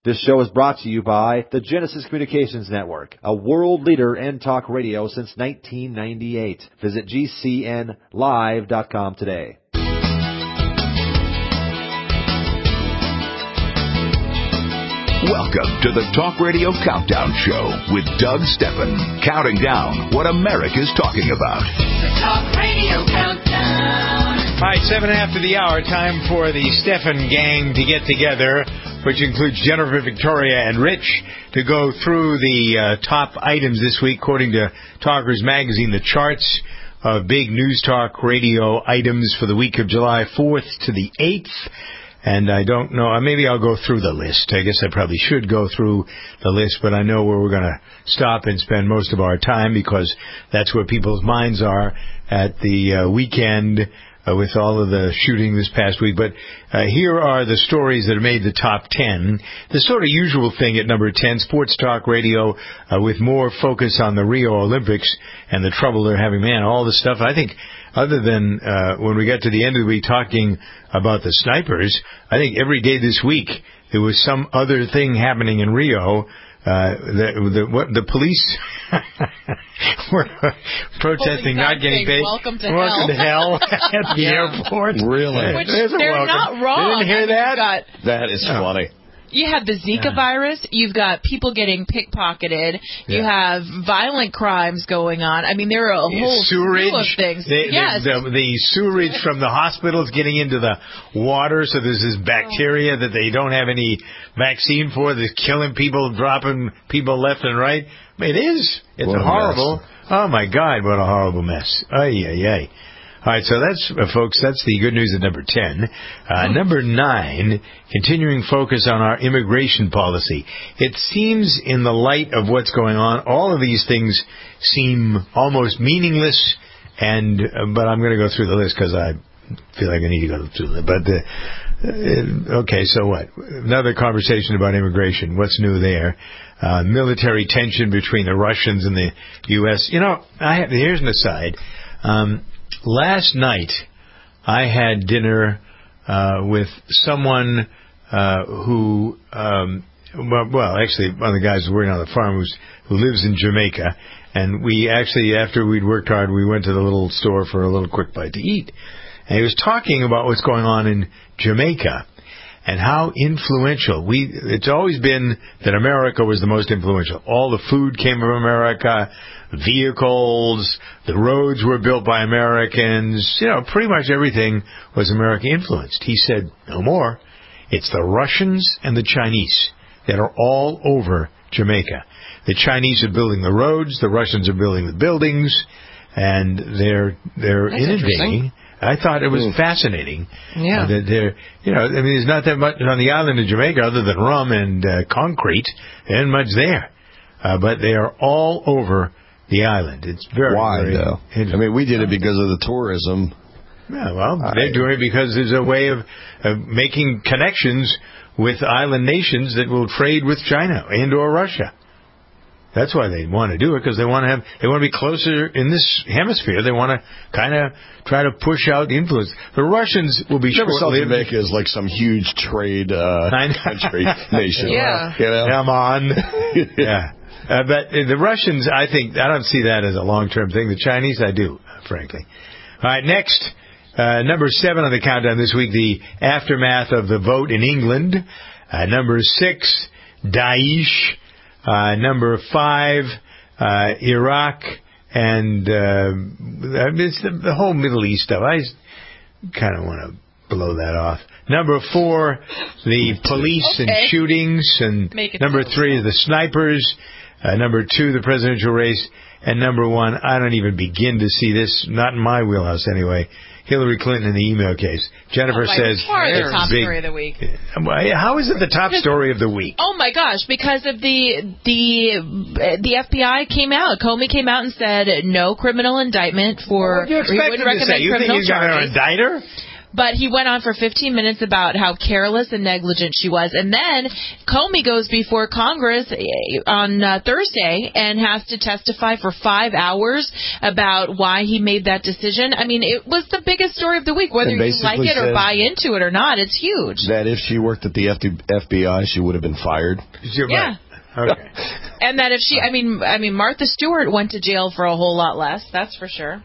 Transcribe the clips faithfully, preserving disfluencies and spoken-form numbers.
This show is brought to you by the Genesis Communications Network, a world leader in talk radio since nineteen ninety-eight. Visit G C N live dot com today. Welcome to the Talk Radio Countdown Show with Doug Steffen, counting down what America's talking about. The Talk Radio Countdown. All right, seven after the hour, time for the Steffen gang to get together, which includes Jennifer, Victoria, and Rich, to go through the uh, top items this week, according to Talkers Magazine, the charts of big news talk radio items for the week of July fourth to the eighth. And I don't know, maybe I'll go through the list. I guess I probably should go through the list, but I know where we're going to stop and spend most of our time, because that's where people's minds are at the uh, weekend uh, with all of the shooting this past week. But uh, here are the stories that have made the top ten. The sort of usual thing at number ten, sports talk radio uh, with more focus on the Rio Olympics and the trouble they're having. Man, all the stuff, I think, other than uh, when we got to the end of the week talking about the snipers, I think every day this week there was some other thing happening in Rio. Uh, the, the, what, the police were protesting not getting paid. Welcome to welcome hell. to hell at the Yeah. airport. Really? Which There's a they're welcome. not wrong. You didn't hear I mean, that? you've got, That is No. funny. you have the Zika Yeah. virus. You've got people getting pickpocketed. You Yeah. have violent crimes going on. I mean, there are a whole Sewerage, slew of things. The, yes. the, the, the sewerage from the hospitals getting into the water, so there's this bacteria that they don't have any vaccine for that's killing people, dropping people left and right. I mean, it is. It's What a horrible. mess. Oh, my God, what a horrible mess. Ay, ay, ay. All right, so that's, uh, folks, that's the good news at number ten. Uh, number nine, continuing focus on our immigration policy. It seems, in the light of what's going on, all of these things seem almost meaningless, and uh, but I'm going to go through the list because I feel like I need to go through it. But, uh, uh, okay, so what? Another conversation about immigration. What's new there? Uh, military tension between the Russians and the U S You know, I have, here's an aside. Um, Last night, I had dinner uh, with someone uh, who, um, well, well, actually, one of the guys who's working on the farm who's, who lives in Jamaica. And we actually, after we'd worked hard, we went to the little store for a little quick bite to eat. And he was talking about what's going on in Jamaica and how influential. We It's always been that America was the most influential. All the food came from America, vehicles, the roads were built by Americans. You know, pretty much everything was American influenced. He said, no more. It's the Russians and the Chinese that are all over Jamaica. The Chinese are building the roads, the Russians are building the buildings, and they're they're That's innovating. I thought it was Mm. fascinating. Yeah. Uh, that they're, you know, I mean, there's not that much on the island of Jamaica other than rum and uh, concrete. There isn't much there. Uh, but they are all over the island. It's very, Why, very though? I mean, we did it because of the tourism. Yeah, well, I- they're doing it because there's a way of, of making connections with island nations that will trade with China and or Russia. That's why they want to do it, because they want to have, they want to be closer in this hemisphere. They want to kind of try to push out the influence. The Russians will be Never saw short-lived. Jamaica as like some huge trade uh, I know. country nation. Yeah. You know? Come on. Yeah. Uh, but uh, the Russians, I think, I don't see that as a long-term thing. The Chinese, I do, frankly. All right, next, uh, number seven on the countdown this week, the aftermath of the vote in England. Uh, number six, Daesh. Uh, number five, uh, Iraq, and uh, it's the, the whole Middle East stuff. I kind of want to blow that off. Number four, the police Okay. and shootings, and Make it number so. three, the snipers. Uh, number two, the presidential race, and number one, I don't even begin to see this, not in my wheelhouse anyway, Hillary Clinton in the email case. Jennifer Oh, by says far the it's top big. story of the week. How is it the top story of the week? Oh my gosh! Because of the the the F B I came out, Comey came out and said no criminal indictment for. What do you or he expect wouldn't him to say? recommend You think criminal he's going to charges. indict her? But he went on for fifteen minutes about how careless and negligent she was. And then Comey goes before Congress on uh, Thursday and has to testify for five hours about why he made that decision. I mean, it was the biggest story of the week, whether you like it or buy into it or not. It's huge. That if she worked at the F B I, she would have been fired. Yeah. Okay. And that if she, I mean, I mean, Martha Stewart went to jail for a whole lot less. That's for sure.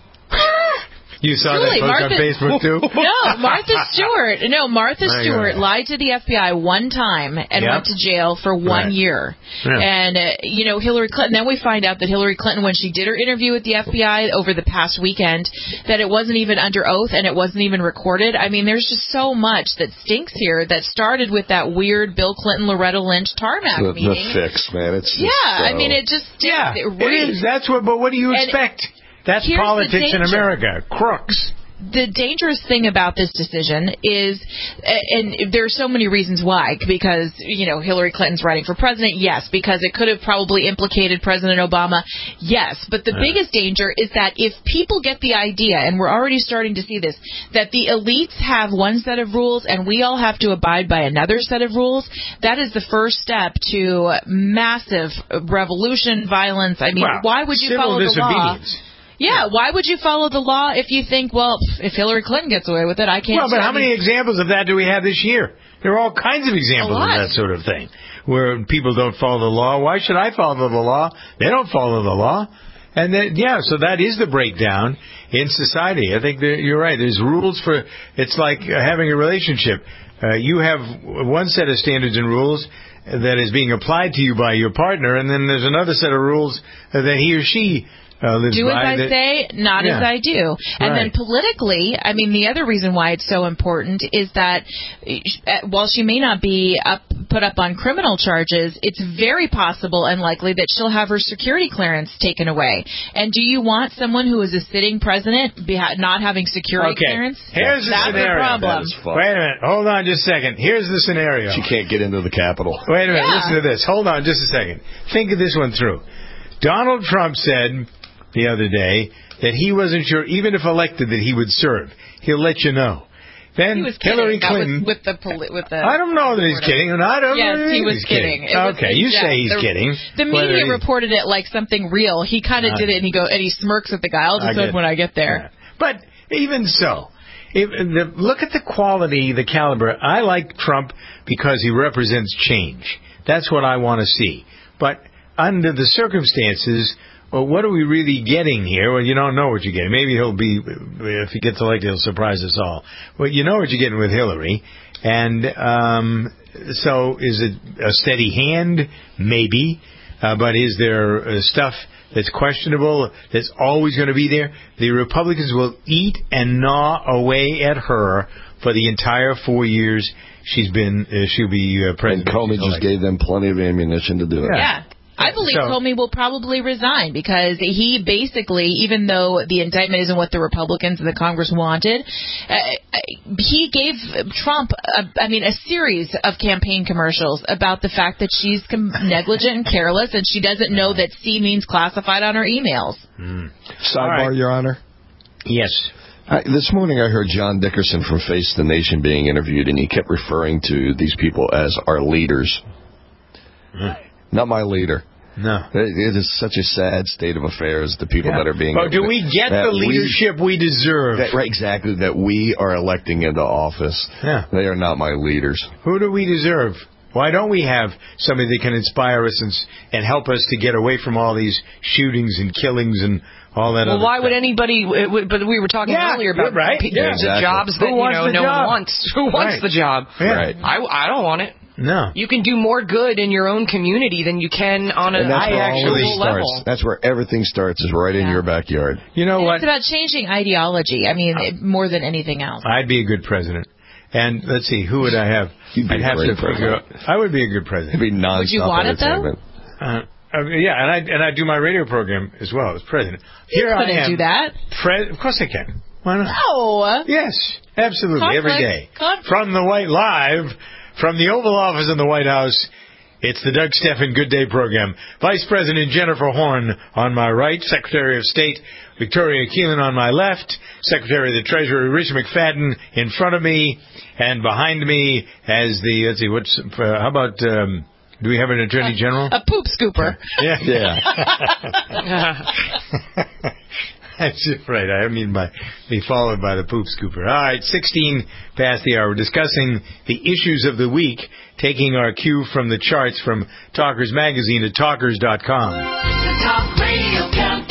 You saw Julie, that post Martha, on Facebook, too? No, Martha Stewart. No, Martha My Stewart God. lied to the F B I one time and Yep. went to jail for one Right. year. Yeah. And, uh, you know, Hillary Clinton, then we find out that Hillary Clinton, when she did her interview with the F B I over the past weekend, that it wasn't even under oath and it wasn't even recorded. I mean, there's just so much that stinks here that started with that weird Bill Clinton, Loretta Lynch tarmac The, meeting. the fix, man. It's just Yeah, so... I mean, it just Yeah, it it is. That's what. But what do you And expect? That's here's the politics in danger. America. Crooks. The dangerous thing about this decision is, and there are so many reasons why, because, you know, Hillary Clinton's running for president, yes, because it could have probably implicated President Obama, yes, but the Uh. biggest danger is that if people get the idea, and we're already starting to see this, that the elites have one set of rules and we all have to abide by another set of rules, that is the first step to massive revolution, violence. I mean, Well, why would you civil follow the law? disobedience. Yeah, why would you follow the law if you think, well, if Hillary Clinton gets away with it, I can't. Well, but I how mean, many examples of that do we have this year? There are all kinds of examples A of lot. that sort of thing, where people don't follow the law. Why should I follow the law? They don't follow the law. And then, yeah, so that is the breakdown in society. I think that you're right. There's rules for, it's like uh, having a relationship. Uh, you have one set of standards and rules that is being applied to you by your partner, and then there's another set of rules that he or she Uh, lives do as by I that, say, not yeah. as I do. And then Right. politically, I mean, the other reason why it's so important is that uh, while she may not be up, put up on criminal charges, it's very possible and likely that she'll have her security clearance taken away. And do you want someone who is a sitting president be ha- not having security Okay. clearance? Here's the That's scenario. the problem. That is fun. Wait a minute. Hold on just a second. Here's the scenario. She can't get into the Capitol. Wait a minute. Yeah. Listen to this. Hold on just a second. Think of this one through. Donald Trump said the other day that he wasn't sure, even if elected, that he would serve. He'll let you know. Then He was kidding. Hillary That was Clinton. with the poli- with the. I don't know that he's kidding, and I don't Yes, know that he was he's kidding. It was- Okay, you yeah, say he's the, kidding. The Whether media he- reported it like something real. He kind of Uh, did it, and he go and he smirks at the guy. I'll I decide get when it. I get there. Yeah. But even so, if, the, look at the quality, the caliber. I like Trump because he represents change. That's what I want to see. But under the circumstances, well, what are we really getting here? Well, you don't know what you're getting. Maybe he'll be, if he gets elected, he'll surprise us all. Well, you know what you're getting with Hillary. And um, so is it a steady hand? Maybe. Uh, but is there uh, stuff that's questionable, that's always going to be there? The Republicans will eat and gnaw away at her for the entire four years she's been, uh, she'll be uh, And president. Comey just gave them plenty of ammunition to do it. Yeah. Yeah. I believe So- Comey will probably resign because he basically, even though the indictment isn't what the Republicans in the Congress wanted, uh, he gave Trump, a, I mean, a series of campaign commercials about the fact that she's com- negligent and careless, and she doesn't know that C means classified on her emails. Sidebar, All right. Your Honor. Yes. I, this morning I heard John Dickerson from Face the Nation being interviewed, and he kept referring to these people as our leaders. Not my leader. No. It, it is such a sad state of affairs, the people Yeah. that are being... But do we get that the we- leadership we, deserve? that, right, exactly, that we are electing into office. Yeah. They are not my leaders. Who do we deserve? Why don't we have somebody that can inspire us and, s- and help us to get away from all these shootings and killings and all that Well, other why stuff? would anybody? it would- But we were talking Yeah, earlier about you're right. pe- Yeah, the exactly. jobs that Who you wants know the no job? one wants. Who wants Right. the job? Yeah. Right. I, I don't want it. No. You can do more good in your own community than you can on a And that's I where all actually this global starts. level. That's where everything starts, is right in Yeah. your backyard. You know And what? it's about changing ideology. I mean, it, more than anything else. I'd be a good president. And let's see, who would I have? You'd be I'd a have great to figure out. president. I would be a good It'd president. be nonstop Would you want it, though? entertainment. Uh, uh, yeah, and I and I do my radio program as well as president. You Here I couldn't am. do that. Pre- of course I can. Why not? No. Yes, absolutely, every Conflict. day. Conflict. From the White Live, from the Oval Office in the White House, It's the Doug Stephan Good Day program. Vice President Jennifer Horn on my right, Secretary of State Victoria Keelan on my left, Secretary of the Treasury Rich McFadden in front of me, and behind me as the, let's see, what's, uh, how about, um, do we have an Attorney General? A poop scooper. Yeah. Yeah. That's right. I mean, by be followed by the poop scooper. All right, sixteen past the hour. We're discussing the issues of the week, taking our cue from the charts from Talkers Magazine at talkers dot com. The Talk Radio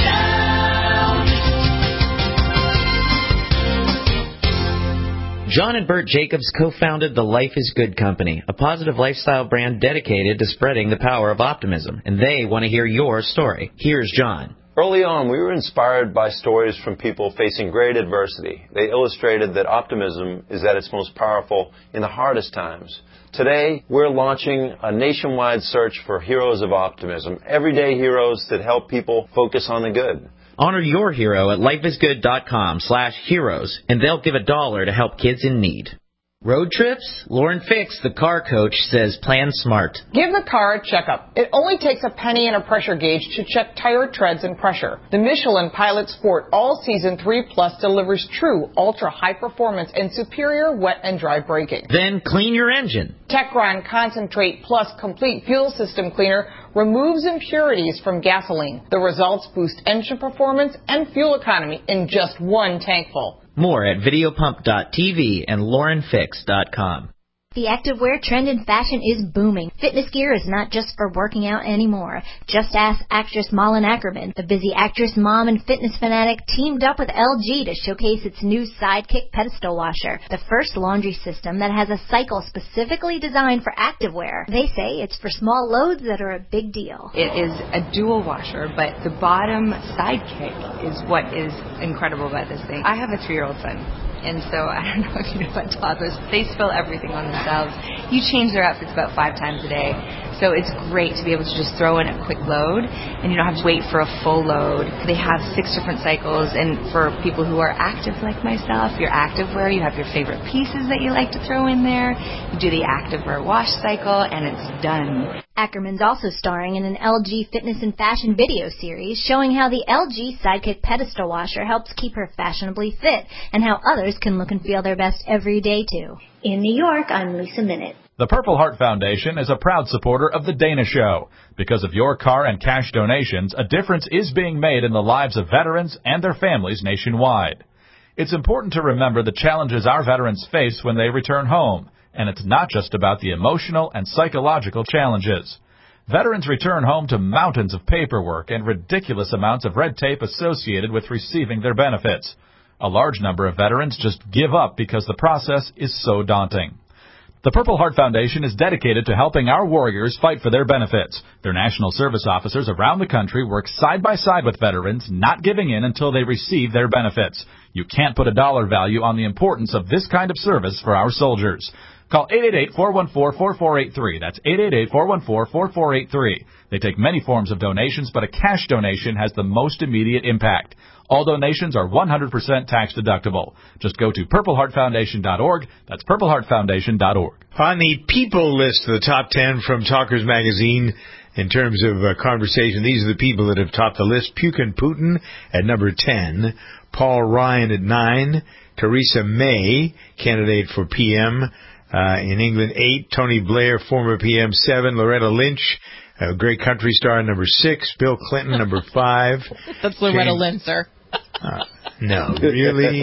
Countdown. John and Bert Jacobs co-founded the Life is Good Company, a positive lifestyle brand dedicated to spreading the power of optimism. And they want to hear your story. Here's John. Early on, we were inspired by stories from people facing great adversity. They illustrated that optimism is at its most powerful in the hardest times. Today, we're launching a nationwide search for heroes of optimism, everyday heroes that help people focus on the good. Honor your hero at lifeisgood.com slash heroes, and they'll give a dollar to help kids in need. Road trips? Lauren Fix, the car coach, says plan smart. Give the car a checkup. It only takes a penny and a pressure gauge to check tire treads and pressure. The Michelin Pilot Sport All-Season three Plus delivers true ultra-high performance and superior wet and dry braking. Then clean your engine. Techron Concentrate Plus Complete Fuel System Cleaner removes impurities from gasoline. The results boost engine performance and fuel economy in just one tankful. More at videopump dot t v and lauren fix dot com. The activewear trend in fashion is booming. Fitness gear is not just for working out anymore. Just ask actress Malin Ackerman. The busy actress, mom, and fitness fanatic teamed up with L G to showcase its new Sidekick pedestal washer, the first laundry system that has a cycle specifically designed for activewear. They say it's for small loads that are a big deal. It is a dual washer, but the bottom Sidekick is what is incredible about this thing. I have a three-year-old son. And so, I don't know if you know about toddlers, they spill everything on themselves. You change their outfits about five times a day. So it's great to be able to just throw in a quick load, and you don't have to wait for a full load. They have six different cycles, and for people who are active like myself, your activewear, you have your favorite pieces that you like to throw in there. You do the activewear wash cycle, and it's done. Ackerman's also starring in an L G fitness and fashion video series showing how the L G Sidekick pedestal washer helps keep her fashionably fit and how others can look and feel their best every day, too. In New York, I'm Lisa Minute. The Purple Heart Foundation is a proud supporter of The Dana Show. Because of your car and cash donations, a difference is being made in the lives of veterans and their families nationwide. It's important to remember the challenges our veterans face when they return home, and it's not just about the emotional and psychological challenges. Veterans return home to mountains of paperwork and ridiculous amounts of red tape associated with receiving their benefits. A large number of veterans just give up because the process is so daunting. The Purple Heart Foundation is dedicated to helping our warriors fight for their benefits. Their national service officers around the country work side by side with veterans, not giving in until they receive their benefits. You can't put a dollar value on the importance of this kind of service for our soldiers. Call eight eight eight, four one four, four four eight three. That's eight eight eight, four one four, four four eight three. They take many forms of donations, but a cash donation has the most immediate impact. All donations are one hundred percent tax deductible. Just go to purple heart foundation dot org. That's purple heart foundation dot org. On the people list, the top ten from Talkers Magazine, in terms of uh, conversation, these are the people that have topped the list. Pukin Putin at number ten. Paul Ryan at nine. Theresa May, candidate for P M uh, in England, eight. Tony Blair, former P M, seven. Loretta Lynch, a great country star, number six. Bill Clinton, number five. That's Loretta James, Lynch, sir. Uh, no, really?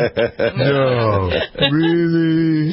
No, really?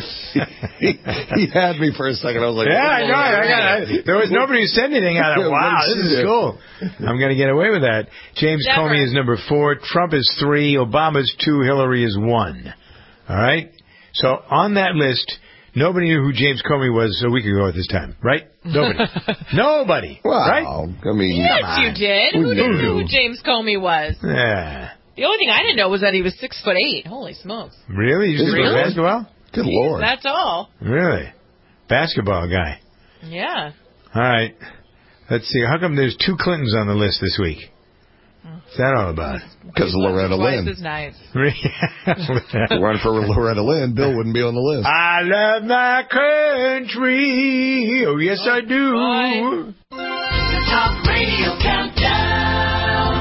He had me for a second. I was like, yeah, I know. I got it. There was nobody who said anything. I thought, wow, this is cool. I'm going to get away with that. James Never. Comey is number four. Trump is three. Obama's two. Hillary is one. All right? So on that list, nobody knew who James Comey was a week ago at this time, right? Nobody. Nobody. Wow. Right? I mean, yes, you did. Who knew who James Comey was? Yeah. The only thing I didn't know was that he was six foot eight. Holy smokes! Really? You just really? play basketball? Good Jeez, Lord! That's all. Really? Basketball guy. Yeah. All right. Let's see. How come there's two Clintons on the list this week? What's that all about? Because of Loretta Twice Lynn. as nice. If it weren't for Loretta Lynn, Bill wouldn't be on the list. I love my country. Oh, yes, I do. The Talk Radio Countdown.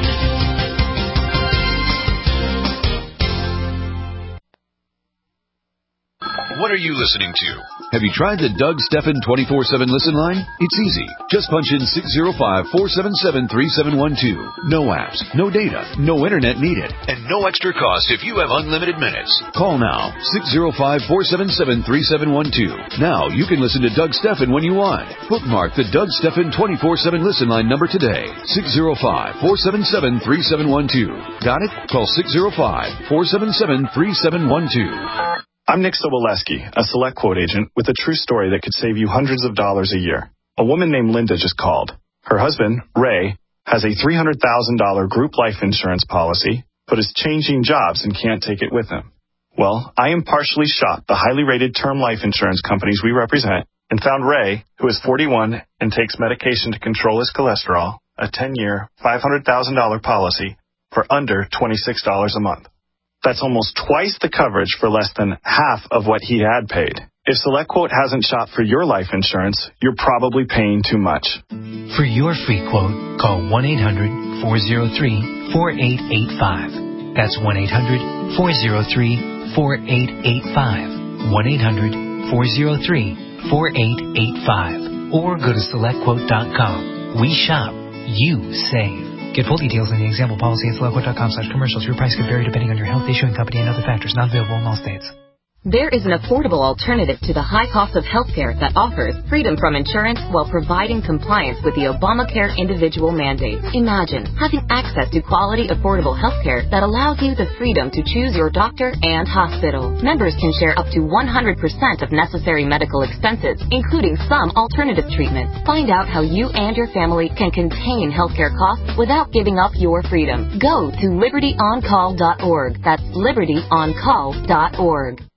What are you listening to? Have you tried the Doug Stephan twenty-four seven listen line? It's easy. Just punch in six zero five, four seven seven, three seven one two. No apps, no data, no internet needed, and no extra cost if you have unlimited minutes. Call now, six zero five, four seven seven, three seven one two. Now you can listen to Doug Stephan when you want. Bookmark the Doug Stephan twenty-four seven listen line number today, six zero five, four seven seven, three seven one two. Got it? Call six zero five, four seven seven, three seven one two. I'm Nick Soboleski, a Select Quote agent with a true story that could save you hundreds of dollars a year. A woman named Linda just called. Her husband, Ray, has a three hundred thousand dollars group life insurance policy, but is changing jobs and can't take it with him. Well, I impartially shopped the highly rated term life insurance companies we represent and found Ray, who is forty-one and takes medication to control his cholesterol, a ten-year, five hundred thousand dollars policy for under twenty-six dollars a month. That's almost twice the coverage for less than half of what he had paid. If SelectQuote hasn't shopped for your life insurance, you're probably paying too much. For your free quote, call one eight hundred, four oh three, four eight eight five. That's one eight hundred, four oh three, four eight eight five. one eight hundred, four oh three, four eight eight five. Or go to select quote dot com. We shop. You save. Get full details in the example policy at select quote dot com slash commercials. Your price could vary depending on your health, issuing company, and other factors. Not available in all states. There is an affordable alternative to the high cost of health care that offers freedom from insurance while providing compliance with the Obamacare individual mandate. Imagine having access to quality, affordable health care that allows you the freedom to choose your doctor and hospital. Members can share up to one hundred percent of necessary medical expenses, including some alternative treatments. Find out how you and your family can contain healthcare costs without giving up your freedom. Go to liberty on call dot org. That's liberty on call dot org.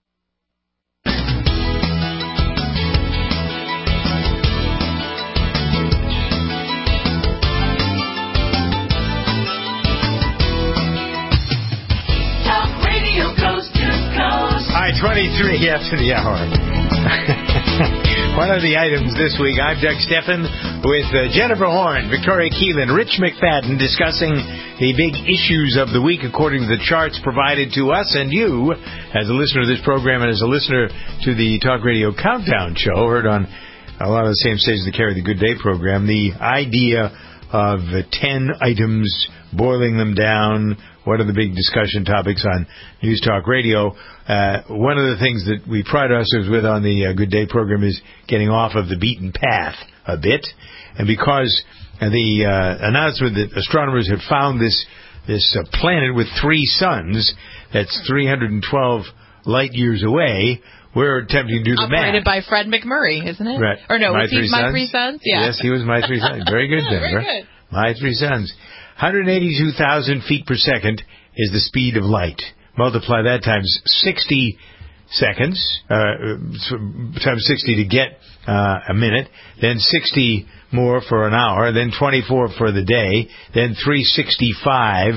Hi, twenty-three after the hour. One of the items this week, I'm Doug Stephan with uh, Jennifer Horn, Victoria Keelan, Rich McFadden discussing the big issues of the week according to the charts provided to us and you as a listener to this program and as a listener to the Talk Radio Countdown show, heard on a lot of the same stations that carry the Good Day program. The idea of uh, ten items, boiling them down. What are the big discussion topics on News Talk Radio? Uh, one of the things that we pride ourselves with on the uh, Good Day program is getting off of the beaten path a bit. And because uh, the uh, announcement that astronomers had found this this uh, planet with three suns that's three hundred twelve light years away, we're attempting to do the math. Operated by Fred McMurray, isn't it? Right. Or no, My was he Three My Sons? Three Sons? Yeah. Yes, he was My Three Sons. Very good, Yeah, Denver. very good. My Three Sons. one hundred eighty-two thousand feet per second is the speed of light. Multiply that times sixty seconds, uh, times sixty to get uh, a minute, then sixty more for an hour, then twenty-four for the day, then three hundred sixty-five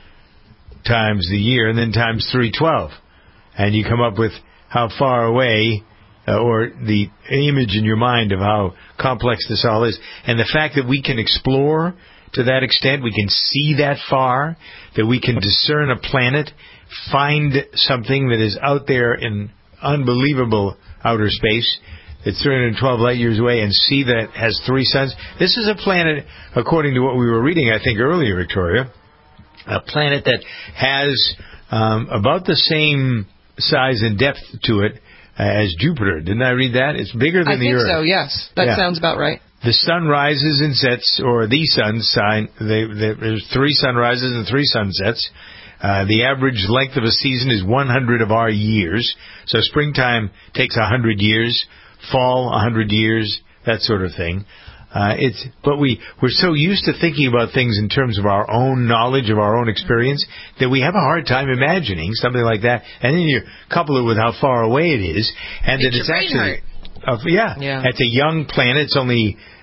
times the year, and then times three hundred twelve. And you come up with how far away, uh, or the image in your mind of how complex this all is. And the fact that we can explore to that extent, we can see that far, that we can discern a planet, find something that is out there in unbelievable outer space, that's three hundred twelve light years away, and see that it has three suns. This is a planet, according to what we were reading, I think, earlier, Victoria, a planet that has um, about the same size and depth to it as Jupiter. Didn't I read that? It's bigger than I the think Earth. so, yes. That Yeah. sounds about right. The sun rises and sets, or the sun sign. They, they, there's three sunrises and three sunsets. Uh, the average length of a season is one hundred of our years. So springtime takes one hundred years, fall one hundred years, that sort of thing. Uh, it's but we we're so used to thinking about things in terms of our own knowledge, of our own experience, that we have a hard time imagining something like that. And then you couple it with how far away it is, and Makes that it's your brain actually. Uh, yeah. Yeah. It's a young planet. It's only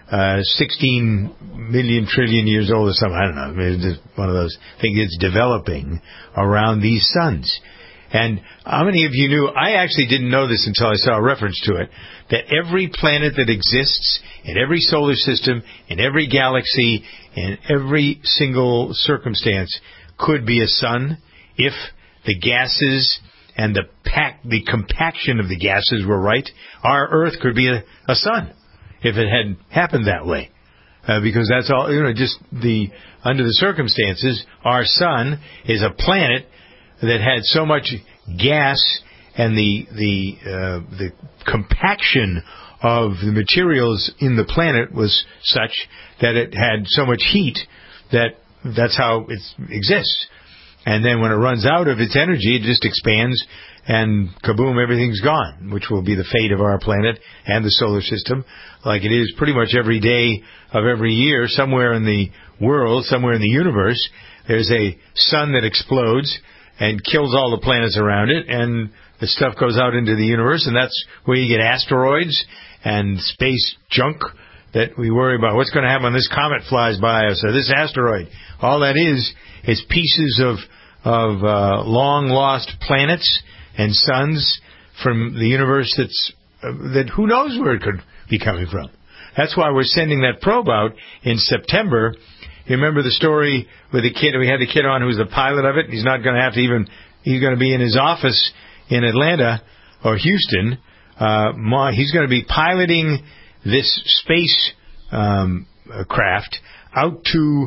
uh, sixteen million trillion years old or something. I don't know. I mean, it's just one of those things that's developing around these suns. And how many of you knew, I actually didn't know this until I saw a reference to it, that every planet that exists in every solar system, in every galaxy, in every single circumstance could be a sun if the gases and the pack, the compaction of the gases were right. Our Earth could be a, a sun if it had happened that way. Uh, because that's all, you know, just the, under the circumstances, our sun is a planet that had so much gas and the, the, uh, the compaction of the materials in the planet was such that it had so much heat that that's how it exists. And then when it runs out of its energy, it just expands and kaboom, everything's gone, which will be the fate of our planet and the solar system, like it is pretty much every day of every year. Somewhere in the world, somewhere in the universe, there's a sun that explodes and kills all the planets around it, and the stuff goes out into the universe, and that's where you get asteroids and space junk that we worry about. What's going to happen when this comet flies by us or this asteroid? All that is is pieces of of uh, long lost planets and suns from the universe that's uh, that who knows where it could be coming from. That's why we're sending that probe out in September. You remember the story with the kid? We had the kid on who's the pilot of it. He's not going to have to even. He's going to be in his office in Atlanta or Houston. Uh, he's going to be piloting this space um, craft out to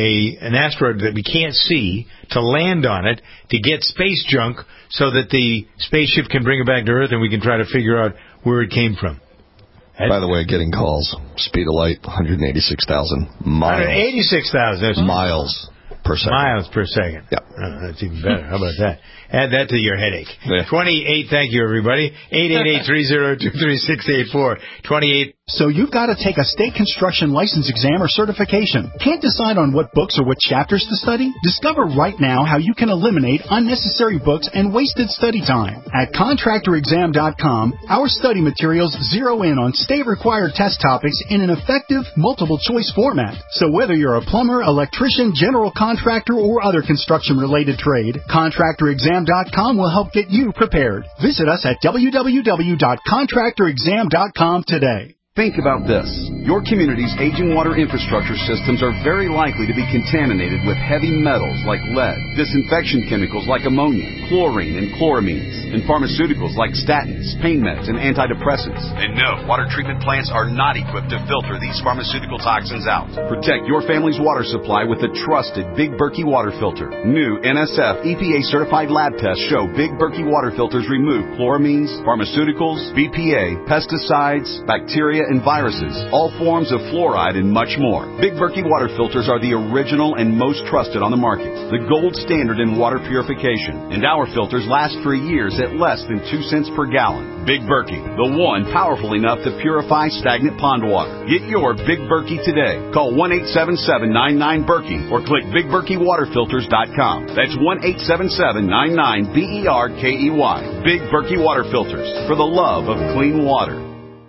a an asteroid that we can't see, to land on it, to get space junk so that the spaceship can bring it back to Earth and we can try to figure out where it came from. That's By the way, getting calls. Speed of light, one hundred eighty-six thousand miles. one hundred eighty-six thousand miles per second. Miles per second. Yeah. Oh, that's even better. How about that? Add that to your headache. Yeah. twenty-eight, thank you, everybody. eight eight eight, three oh two, three six eight four. twenty-eight. So you've got to take a state construction license exam or certification. Can't decide on what books or what chapters to study? Discover right now how you can eliminate unnecessary books and wasted study time. At contractor exam dot com, our study materials zero in on state-required test topics in an effective, multiple-choice format. So whether you're a plumber, electrician, general contractor, or other construction-related trade, contractor exam dot com will help get you prepared. Visit us at w w w dot contractor exam dot com today. Think about this. Your community's aging water infrastructure systems are very likely to be contaminated with heavy metals like lead, disinfection chemicals like ammonia, chlorine and chloramines, and pharmaceuticals like statins, pain meds, and antidepressants. And no, water treatment plants are not equipped to filter these pharmaceutical toxins out. Protect your family's water supply with the trusted Big Berkey water filter. New N S F E P A-certified lab tests show Big Berkey water filters remove chloramines, pharmaceuticals, B P A, pesticides, bacteria, and viruses, all forms of fluoride, and much more. Big Berkey water filters are the original and most trusted on the market, the gold standard in water purification, and our filters last for years at less than two cents per gallon. Big Berkey, the one powerful enough to purify stagnant pond water. Get your Big Berkey today. Call one eight seven seven, nine nine, Berkey or click big berkey water filters dot com. That's one eight seven seven, nine nine, B E R K E Y. Big Berkey water filters, for the love of clean water.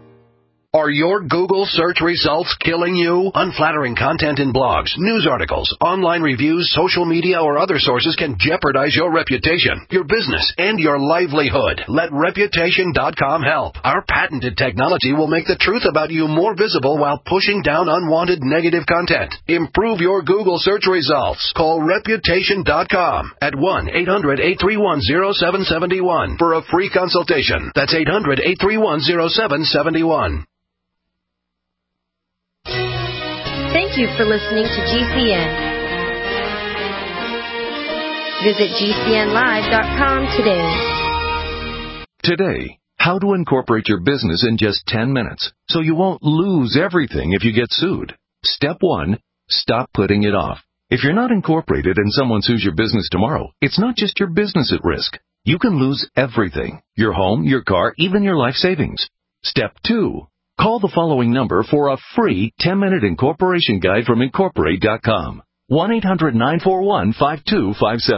Are your Google search results killing you? Unflattering content in blogs, news articles, online reviews, social media, or other sources can jeopardize your reputation, your business, and your livelihood. Let reputation dot com help. Our patented technology will make the truth about you more visible while pushing down unwanted negative content. Improve your Google search results. Call reputation dot com at one eight hundred, eight three one, zero seven seven one for a free consultation. That's eight hundred, eight three one, zero seven seven one. Thank you for listening to G C N. Visit G C N live dot com today. Today, how to incorporate your business in just ten minutes so you won't lose everything if you get sued. Step one, stop putting it off. If you're not incorporated and someone sues your business tomorrow, it's not just your business at risk. You can lose everything: your home, your car, even your life savings. Step two, call the following number for a free ten-minute incorporation guide from incorporate dot com. one eight hundred, nine four one, five two five seven.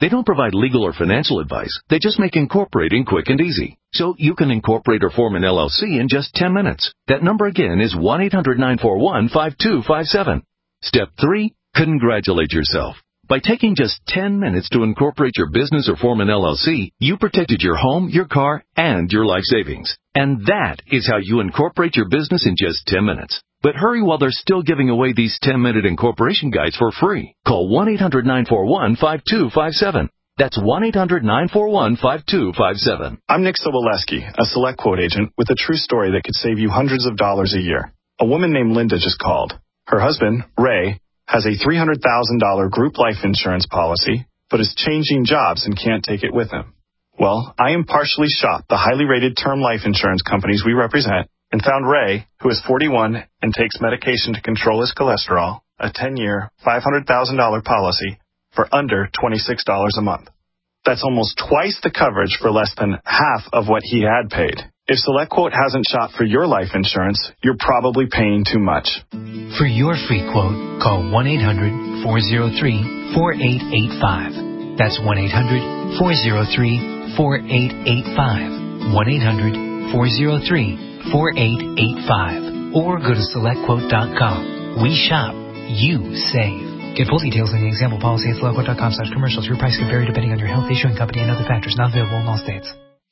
They don't provide legal or financial advice. They just make incorporating quick and easy. So you can incorporate or form an L L C in just ten minutes. That number again is one eight hundred nine four one five two five seven. Step three, congratulate yourself. By taking just ten minutes to incorporate your business or form an L L C, you protected your home, your car, and your life savings. And that is how you incorporate your business in just ten minutes. But hurry while they're still giving away these ten-minute incorporation guides for free. Call one eight hundred nine four one five two five seven. That's one eight hundred nine four one five two five seven. I'm Nick Soboleski, a Select Quote agent with a true story that could save you hundreds of dollars a year. A woman named Linda just called. Her husband, Ray, has a three hundred thousand dollars group life insurance policy, but is changing jobs and can't take it with him. Well, I impartially shopped the highly rated term life insurance companies we represent and found Ray, who is forty-one and takes medication to control his cholesterol, a ten-year, five hundred thousand dollars policy for under twenty-six dollars a month. That's almost twice the coverage for less than half of what he had paid. If SelectQuote hasn't shopped for your life insurance, you're probably paying too much. For your free quote, call one eight hundred four oh three four eight eight five. That's one eight hundred four oh three four eight eight five. one eight hundred four oh three four eight eight five. Or go to select quote dot com. We shop, you save. Get full details in the example policy at select quote dot com slash commercials. Your price can vary depending on your health, issuing company, and other factors. Not available in all states.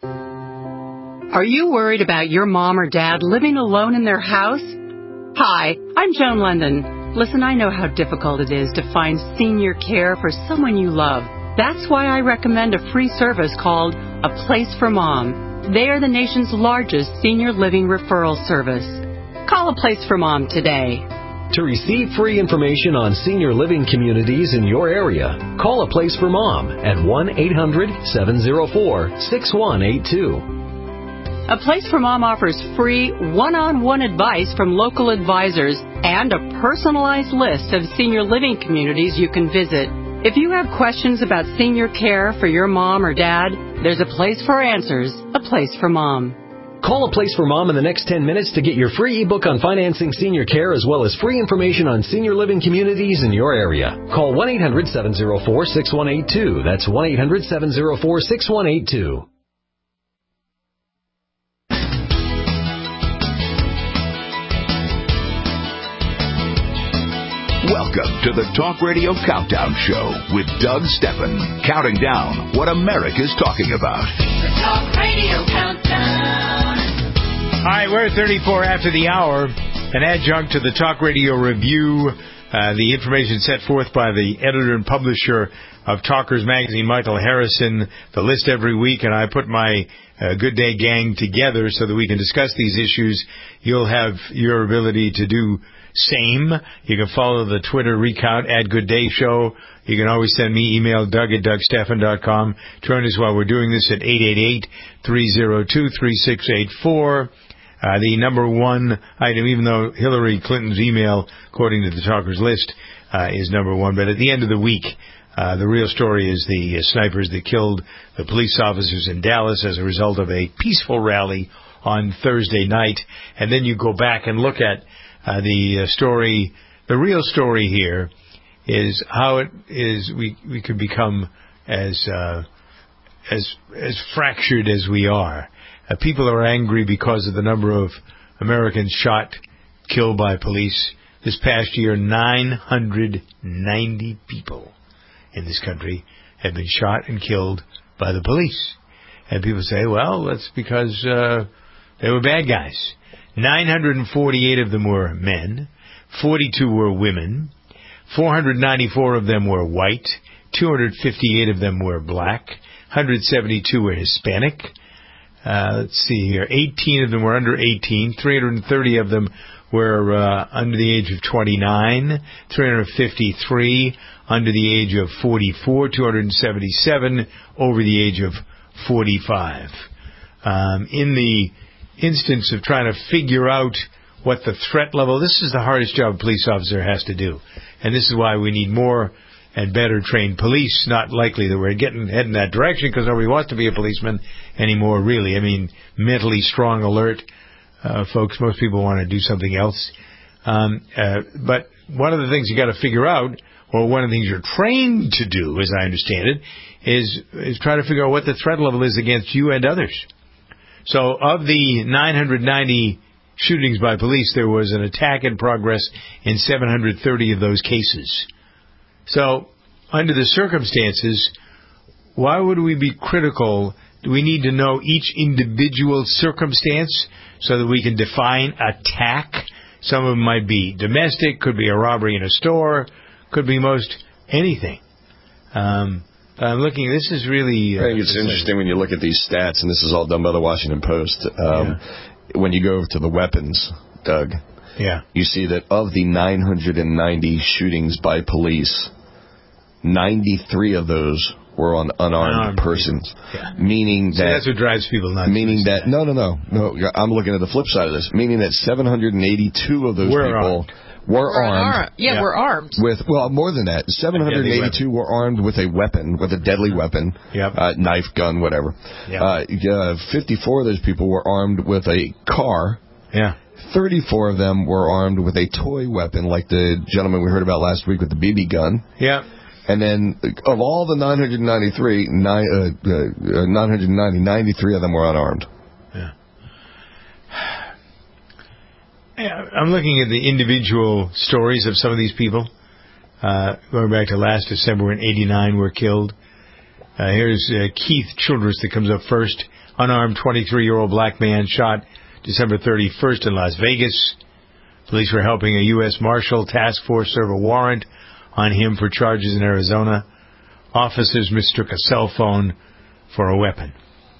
Are you worried about your mom or dad living alone in their house? Hi, I'm Joan London. Listen, I know how difficult it is to find senior care for someone you love. That's why I recommend a free service called A Place for Mom. They are the nation's largest senior living referral service. Call A Place for Mom today. To receive free information on senior living communities in your area, call A Place for Mom at one eight hundred seven oh four six one eight two. A Place for Mom offers free one-on-one advice from local advisors and a personalized list of senior living communities you can visit. If you have questions about senior care for your mom or dad, there's a place for answers, A Place for Mom. Call A Place for Mom in the next ten minutes to get your free ebook on financing senior care as well as free information on senior living communities in your area. Call one eight hundred seven oh four six one eight two. That's one eight hundred seven oh four six one eight two. Welcome to the Talk Radio Countdown Show with Doug Steffen, counting down what America's talking about. The Talk Radio Countdown. All right, we're at thirty-four after the hour. An adjunct to the Talk Radio Review, uh, the information set forth by the editor and publisher of Talkers Magazine, Michael Harrison, the list every week, and I put my uh, Good Day gang together so that we can discuss these issues. You'll have your ability to do same. You can follow the Twitter recount at Good Day Show. You can always send me email, Doug at Doug Steffen dot com. Join us while we're doing this at eight eight eight, three oh two, three six eight four. Uh, the number one item, even though Hillary Clinton's email, according to the Talkers list, uh, is number one. But at the end of the week, uh, the real story is the uh, snipers that killed the police officers in Dallas as a result of a peaceful rally on Thursday night. And then you go back and look at Uh, the uh, story, the real story here is how it is we we could become as uh, as as fractured as we are. Uh, people are angry because of the number of Americans shot, killed by police. This past year, nine hundred ninety people in this country have been shot and killed by the police. And people say, well, that's because uh, they were bad guys. nine hundred forty-eight of them were men, forty-two were women, four hundred ninety-four of them were white, two hundred fifty-eight of them were black, one hundred seventy-two were Hispanic. Uh, let's see here, eighteen of them were under eighteen, three hundred thirty of them were uh, under the age of twenty-nine, three hundred fifty-three under the age of forty-four, two hundred seventy-seven over the age of forty-five. Um, in the instance of trying to figure out what the threat level, this is the hardest job a police officer has to do. And this is why we need more and better trained police. Not likely that we're getting heading that direction because nobody wants to be a policeman anymore, really. I mean, mentally strong, alert uh, folks, most people want to do something else. Um, uh, but one of the things you got to figure out, or one of the things you're trained to do, as I understand it, is is try to figure out what the threat level is against you and others. So of the nine hundred ninety shootings by police, there was an attack in progress in seven hundred thirty of those cases. So under the circumstances, why would we be critical? Do we need to know each individual circumstance so that we can define attack? Some of them might be domestic, could be a robbery in a store, could be most anything. Um, I'm looking, this is really... Uh, I think it's interesting when you look at these stats, and this is all done by the Washington Post. Um, yeah. When you go to the weapons, Doug, yeah. you see that of the nine hundred ninety shootings by police, ninety-three of those were on unarmed, unarmed persons, yeah. meaning so that that's what drives people nuts. Meaning that no, no, no, no. I'm looking at the flip side of this. Meaning that seven hundred eighty-two of those we're people armed. were we're armed. Ar- yeah, yeah, we're armed with well more than that. seven hundred eighty-two were armed with a weapon, with a deadly weapon, yep. uh, knife, gun, whatever. Yep. Uh, uh, fifty-four of those people were armed with a car. Yeah. thirty-four of them were armed with a toy weapon, like the gentleman we heard about last week with the B B gun. Yeah. And then, of all the nine hundred ninety-three, nine, uh, uh, nine hundred ninety, ninety-three of them were unarmed. Yeah. I'm looking at the individual stories of some of these people. Uh, going back to last December when eighty-nine were killed. Uh, here's uh, Keith Childress that comes up first. Unarmed twenty-three-year-old black man shot December thirty-first in Las Vegas. Police were helping a U S Marshal task force serve a warrant on him for charges in Arizona. Officers mistook a cell phone for a weapon.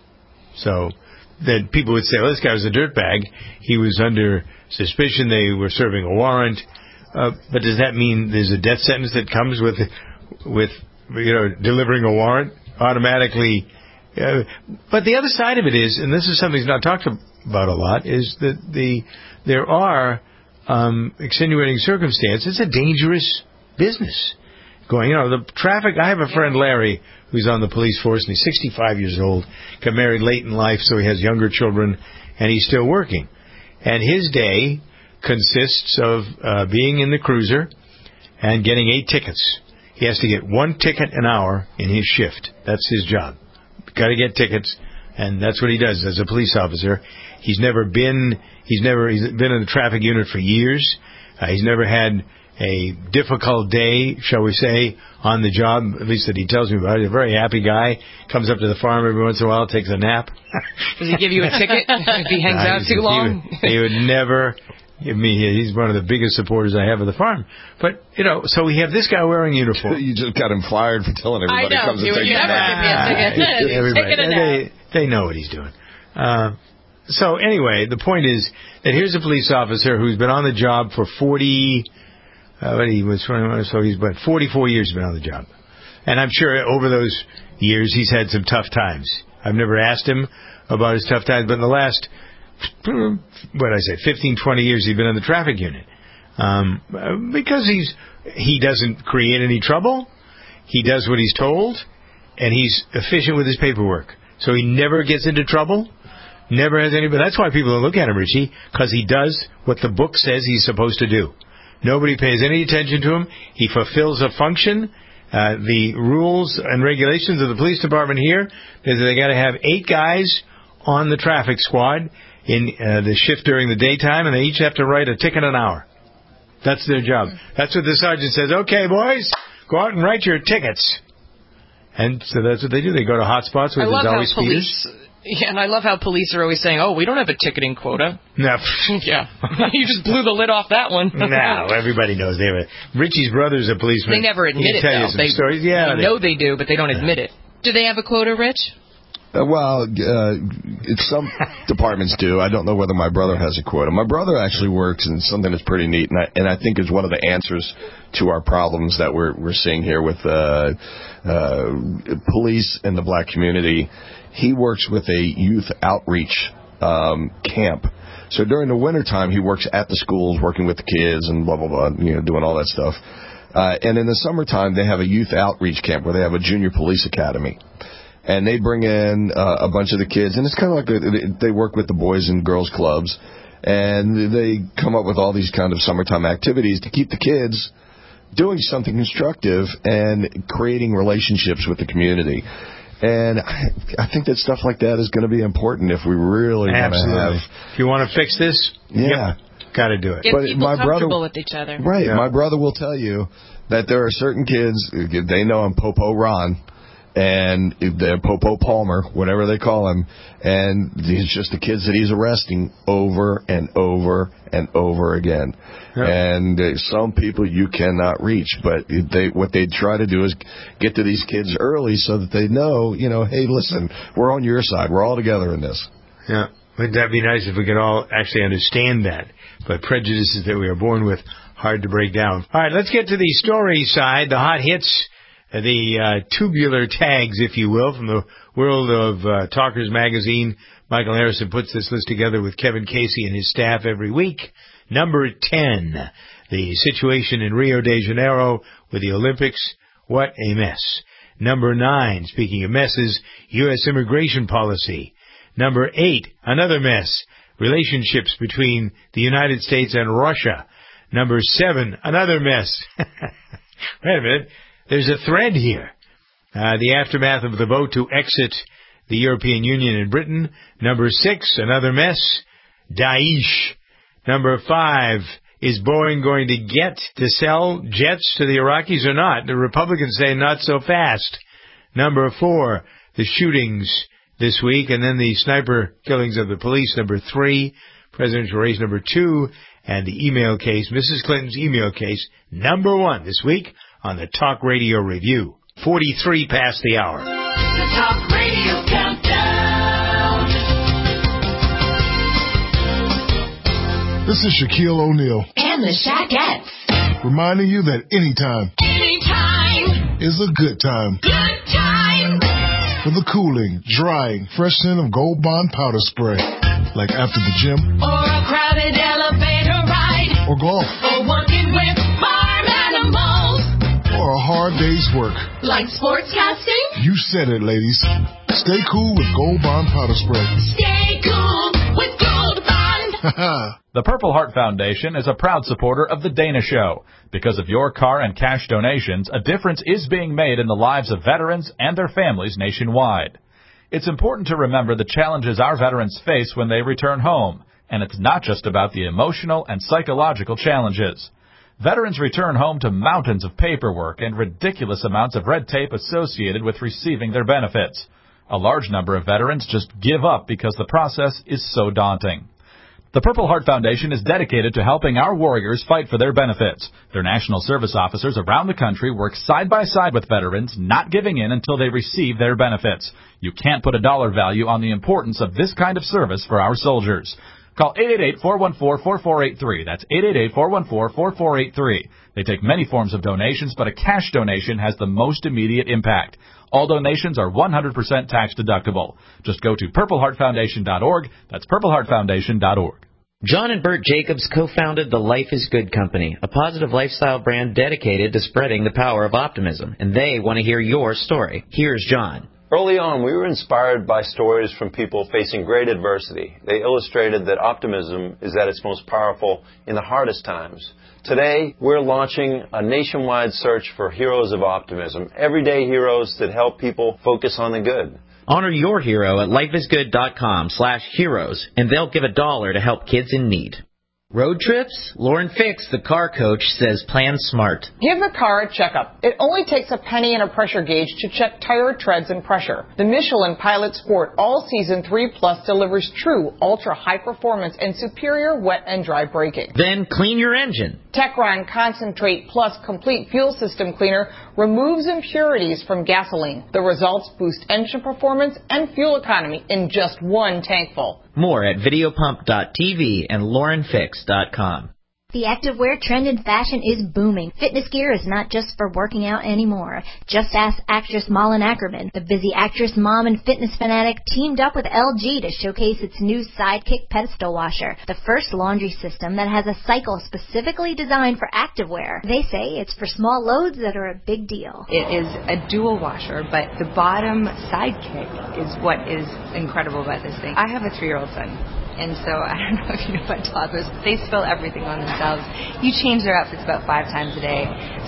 So that people would say, well, this guy was a dirtbag. He was under suspicion. They were serving a warrant. Uh, but does that mean there's a death sentence that comes with, with you know, delivering a warrant automatically? Uh, but the other side of it is, and this is something that's not talked about a lot, is that the there are um, extenuating circumstances. It's a dangerous business going. You know, the traffic. I have a friend, Larry, who's on the police force, and he's sixty-five years old, got married late in life, so he has younger children, and he's still working. And his day consists of uh, being in the cruiser and getting eight tickets. He has to get one ticket an hour in his shift. That's his job. Got to get tickets, and that's what he does as a police officer. He's never been. He's never. He's been in the traffic unit for years. Uh, he's never had a difficult day, shall we say, on the job, at least that he tells me about. He's a very happy guy. Comes up to the farm every once in a while, takes a nap. Does he give you a ticket if he hangs nah, out too long? He would, he would never give me. He's one of the biggest supporters I have of the farm. But, you know, so we have this guy wearing uniform. You just got him fired for telling everybody. I know. Comes you would never give me a ticket. Everybody, a they, they know what he's doing. Uh, so, anyway, the point is that here's a police officer who's been on the job for forty... Uh, but he was twenty-one, so he's but forty-four years he's been on the job, and I'm sure over those years he's had some tough times. I've never asked him about his tough times, but in the last, what did I say, fifteen, twenty years he's been in the traffic unit, um, because he's he doesn't create any trouble, he does what he's told, and he's efficient with his paperwork, so he never gets into trouble. Never has any. But that's why people don't look at him, Richie, because he does what the book says he's supposed to do. Nobody pays any attention to him. He fulfills a function. Uh, the rules and regulations of the police department here is that they got to have eight guys on the traffic squad in uh, the shift during the daytime, and they each have to write a ticket an hour. That's their job. That's what the sergeant says. Okay, boys, go out and write your tickets. And so that's what they do. They go to hot spots where I there's love always how police, speeders. Yeah, and I love how police are always saying, oh, we don't have a ticketing quota. No. Yeah. You just blew the lid off that one. No, everybody knows they have a... Richie's brother's a policeman. They never admit it, tell though. You some they, stories. Yeah, they they know they do, but they don't admit it. Do they have a quota, Rich? Uh, well, uh, some departments do. I don't know whether my brother has a quota. My brother actually works in something that's pretty neat, and I, and I think is one of the answers to our problems that we're we're seeing here with uh, uh, police in the black community. He works with a youth outreach um, camp. So during the wintertime, he works at the schools, working with the kids and blah, blah, blah, you know, doing all that stuff. Uh, and in the summertime, they have a youth outreach camp where they have a junior police academy. And they bring in uh, a bunch of the kids, and it's kind of like a, they work with the boys and girls clubs, and they come up with all these kind of summertime activities to keep the kids doing something constructive and creating relationships with the community. And I, I think that stuff like that is going to be important if we really want to have... If you want to fix this, yeah, yep, got to do it. Get but people my comfortable brother, with each other. Right. Yeah. My brother will tell you that there are certain kids, they know I'm Popo Ron, and they're Popo Palmer, whatever they call him, and it's just the kids that he's arresting over and over and over again. Yep. And uh, some people you cannot reach, but they what they try to do is get to these kids early so that they know, you know, hey, listen, we're on your side. We're all together in this. Yeah. Wouldn't that be nice if we could all actually understand that? But prejudices that we are born with, hard to break down. All right, let's get to the story side, the hot hits, the uh, tubular tags, if you will, from the world of uh, Talkers Magazine. Michael Harrison puts this list together with Kevin Casey and his staff every week. Number ten, the situation in Rio de Janeiro with the Olympics. What a mess. Number nine, speaking of messes, U S immigration policy. Number eight, another mess, relationships between the United States and Russia. Number seven, another mess. Wait a minute. There's a thread here. Uh, the aftermath of the vote to exit the European Union and Britain. Number six, another mess. Daesh. Number five, is Boeing going to get to sell jets to the Iraqis or not? The Republicans say not so fast. Number four, the shootings this week, and then the sniper killings of the police. Number three, presidential race. Number two, and the email case, Missus Clinton's email case. Number one this week on the Talk Radio Review. forty-three past the hour. The Talk Radio Countdown. This is Shaquille O'Neal. And the Shaquettes. Reminding you that anytime. Anytime. Is a good time. Good time. For the cooling, drying, fresh scent of Gold Bond powder spray. Like after the gym. Or a crowded elevator ride. Or golf. Or working with farm animals. Or a hard day's work. Like sportscasting? You said it, ladies. Stay cool with Gold Bond powder spray. Stay cool with Gold Bond. The Purple Heart Foundation is a proud supporter of The Dana Show. Because of your car and cash donations, a difference is being made in the lives of veterans and their families nationwide. It's important to remember the challenges our veterans face when they return home, and it's not just about the emotional and psychological challenges. Veterans return home to mountains of paperwork and ridiculous amounts of red tape associated with receiving their benefits. A large number of veterans just give up because the process is so daunting. The Purple Heart Foundation is dedicated to helping our warriors fight for their benefits. Their national service officers around the country work side by side with veterans, not giving in until they receive their benefits. You can't put a dollar value on the importance of this kind of service for our soldiers. Call eight eight eight, four one four, four four eight three. That's eight eight eight, four one four, four four eight three. They take many forms of donations, but a cash donation has the most immediate impact. All donations are one hundred percent tax deductible. Just go to purple heart foundation dot org. That's purple heart foundation dot org. John and Bert Jacobs co-founded the Life is Good Company, a positive lifestyle brand dedicated to spreading the power of optimism, and they want to hear your story. Here's John. Early on, we were inspired by stories from people facing great adversity. They illustrated that optimism is at its most powerful in the hardest times. Today, we're launching a nationwide search for heroes of optimism, everyday heroes that help people focus on the good. Honor your hero at lifeisgood.com slash heroes, and they'll give a dollar to help kids in need. Road trips? Lauren Fix, the car coach, says plan smart. Give the car a checkup. It only takes a penny and a pressure gauge to check tire treads and pressure. The Michelin Pilot Sport All-Season three Plus delivers true ultra-high performance and superior wet and dry braking. Then clean your engine. Techron Concentrate Plus Complete Fuel System Cleaner removes impurities from gasoline. The results boost engine performance and fuel economy in just one tankful. More at videopump dot t v and lauren fix dot com. The activewear trend in fashion is booming. Fitness gear is not just for working out anymore. Just ask actress Malin Ackerman. The busy actress, mom, and fitness fanatic teamed up with L G to showcase its new Sidekick pedestal washer, the first laundry system that has a cycle specifically designed for activewear. They say it's for small loads that are a big deal. It is a dual washer, but the bottom Sidekick is what is incredible about this thing. I have a three-year-old son. And so, I don't know if you know about toddlers, but they spill everything on themselves. You change their outfits about five times a day.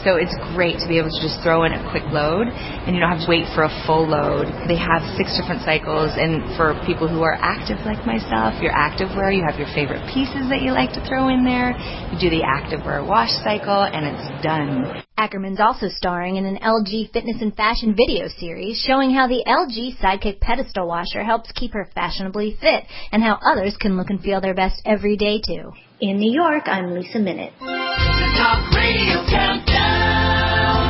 So it's great to be able to just throw in a quick load, and you don't have to wait for a full load. They have six different cycles, and for people who are active like myself, your active wear, you have your favorite pieces that you like to throw in there. You do the active wear wash cycle, and it's done. Ackerman's also starring in an L G fitness and fashion video series showing how the L G Sidekick pedestal washer helps keep her fashionably fit and how others can look and feel their best every day, too. In New York, I'm Lisa Minute. The Talk Radio Countdown.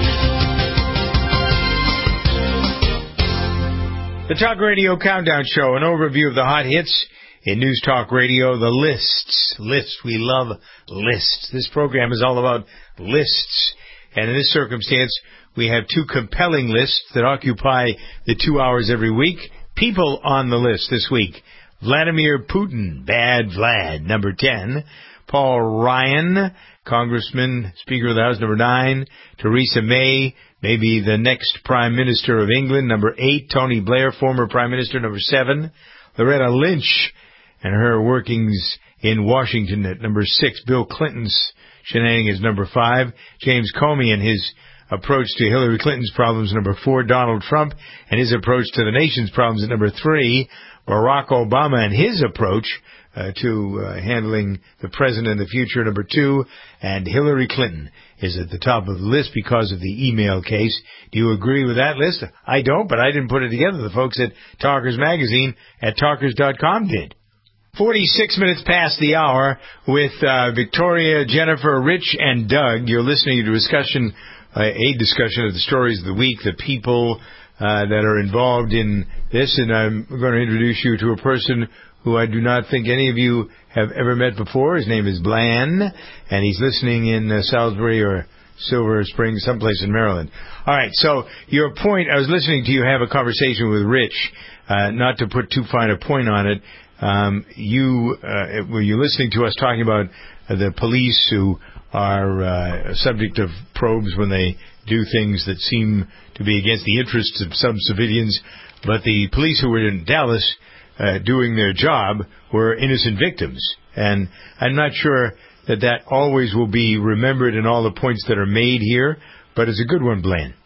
The Talk Radio Countdown Show, an overview of the hot hits in News Talk Radio, the lists. Lists. We love lists. This program is all about lists. And in this circumstance, we have two compelling lists that occupy the two hours every week. People on the list this week. Vladimir Putin, Bad Vlad, number ten. Paul Ryan, Congressman, Speaker of the House, number nine. Theresa May, maybe the next Prime Minister of England, number eight. Tony Blair, former Prime Minister, number seven. Loretta Lynch and her workings in Washington at number six. Bill Clinton's shenanigans, number five. James Comey and his approach to Hillary Clinton's problems, number four. Donald Trump and his approach to the nation's problems at number three. Barack Obama and his approach uh, to uh, handling the present and the future, number two. And Hillary Clinton is at the top of the list because of the email case. Do you agree with that list? I don't, but I didn't put it together. The folks at Talkers Magazine at talkers dot com did. forty-six minutes past the hour with uh, Victoria, Jennifer, Rich, and Doug. You're listening to a discussion, uh, a discussion of the stories of the week, the people uh, that are involved in this. And I'm going to introduce you to a person who I do not think any of you have ever met before. His name is Bland, and he's listening in uh, Salisbury or Silver Spring, someplace in Maryland. All right, so your point, I was listening to you have a conversation with Rich, uh, not to put too fine a point on it. Um, you, uh, were you listening to us talking about uh, the police who are uh, subject of probes when they do things that seem to be against the interests of some civilians, but the police who were in Dallas uh, doing their job were innocent victims. And I'm not sure that that always will be remembered in all the points that are made here, but it's a good one, Blaine.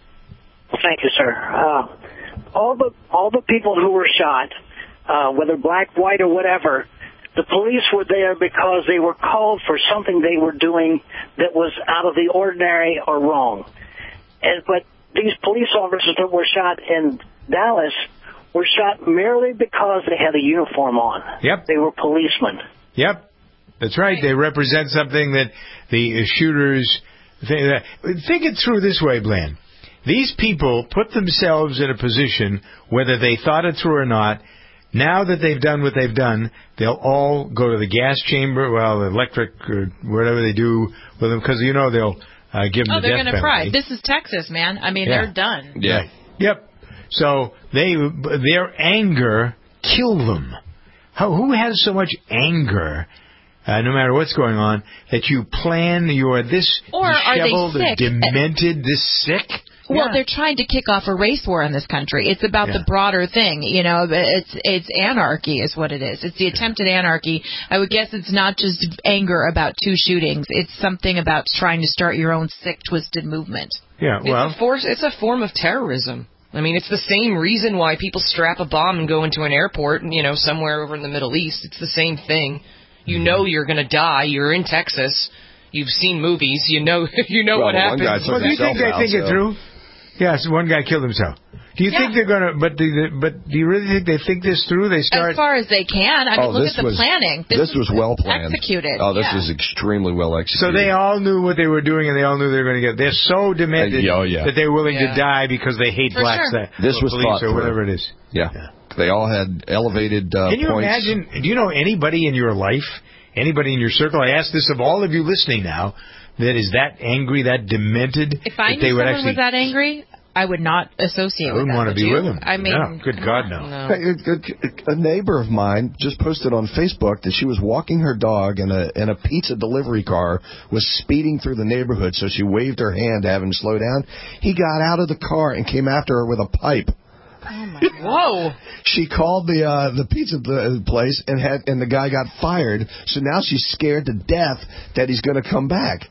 Thank you, sir. Uh, all the all the people who were shot, Uh, whether black, white, or whatever, the police were there because they were called for something they were doing that was out of the ordinary or wrong. And, but these police officers that were shot in Dallas were shot merely because they had a uniform on. Yep. They were policemen. Yep. That's right. They represent something that the shooters think. Think it through this way, Bland. These people put themselves in a position, whether they thought it through or not. Now that they've done what they've done, they'll all go to the gas chamber, well, electric, or whatever they do with them, because, you know, they'll uh, give them oh, the they're death gonna penalty. fry. This is Texas, man. I mean, Yeah. they're done. Yeah. Yep. So they, their anger killed them. How, who has so much anger, uh, no matter what's going on, that you plan, you are this Or are they disheveled, sick? demented, this sick? Well, Yeah. they're trying to kick off a race war in this country. It's about Yeah. the broader thing, you know. It's it's anarchy is what it is. It's the attempted anarchy. I would guess it's not just anger about two shootings. It's something about trying to start your own sick, twisted movement. Yeah, well, it's a, force, it's a form of terrorism. I mean, it's the same reason why people strap a bomb and go into an airport, you know, somewhere over in the Middle East. It's the same thing. You know you're going to die. You're in Texas. You've seen movies. You know you know Well, what the one happens. guy took Well, do you think they himself think out, it so- through? Yes, one guy killed himself. Do you Yeah. think they're gonna? But do they, but do you really think they think this through? They start. As far as they can. I mean, Oh, look this at the was- planning. This, was well planned. Executed. Oh, this yeah. was extremely well executed. So they all knew what they were doing, and they all knew they were going to get. They're so demented Uh, yeah, oh, yeah. that they're willing Yeah. to die because they hate For blacks. sure. That, This or was police thought or through. whatever it is. Yeah. They all had elevated uh, Can you points. imagine? Do you know anybody in your life, anybody in your circle? I ask this of all of you listening now, that is that angry, that demented. If I that knew they would someone actually, was that angry, I would not associate I with wouldn't that. want to would be you? with them. I mean, no, good God, no. No. Hey, A, a- a neighbor of mine just posted on Facebook that she was walking her dog and a and a pizza delivery car was speeding through the neighborhood, so she waved her hand to have him slow down. He got out of the car and came after her with a pipe. Oh my Whoa. She called the uh, the pizza pl- place and had and the guy got fired. So now she's scared to death that he's going to come back.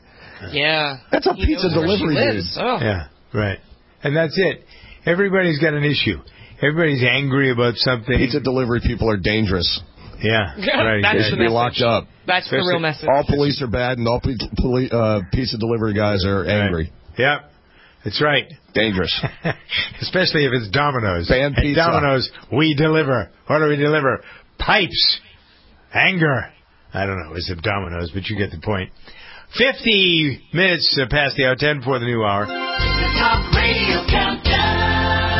Yeah. That's a He pizza knows where she delivery dude. lives. Oh. Yeah, right. And that's it. Everybody's got an issue. Everybody's angry about something. Pizza delivery people are dangerous. Yeah, right. That's They the should be message. locked up. That's the real message. All police are bad, and all pe- poli- uh, pizza delivery guys are angry. Yeah, that's right. Dangerous. Especially if it's Domino's. Ban At pizza. Domino's, we deliver. What do we deliver? Pipes. Anger. I don't know. It's at Domino's, but you get the point. Fifty minutes uh, past the hour, ten for the new hour. The Talk Radio Countdown.